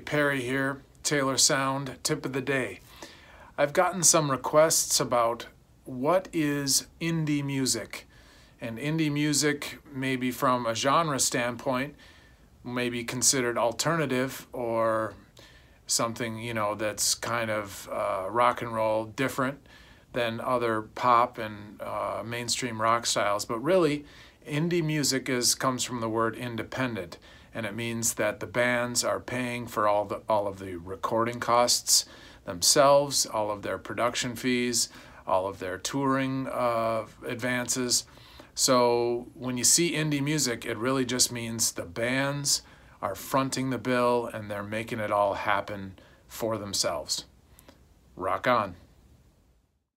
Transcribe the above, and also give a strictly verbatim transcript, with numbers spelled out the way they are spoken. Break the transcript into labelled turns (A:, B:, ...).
A: Perry here, Taylor Sound Tip of the Day. I've gotten some requests about what is indie music. And indie music, maybe from a genre standpoint, may be considered alternative or something, you know, that's kind of uh, rock and roll, different than other pop and uh, mainstream rock styles. But really, indie music is comes from the word independent. And it means that the bands are paying for all the all of the recording costs themselves, all of their production fees, all of their touring uh, advances. So when you see indie music, it really just means the bands are fronting the bill and they're making it all happen for themselves. Rock on.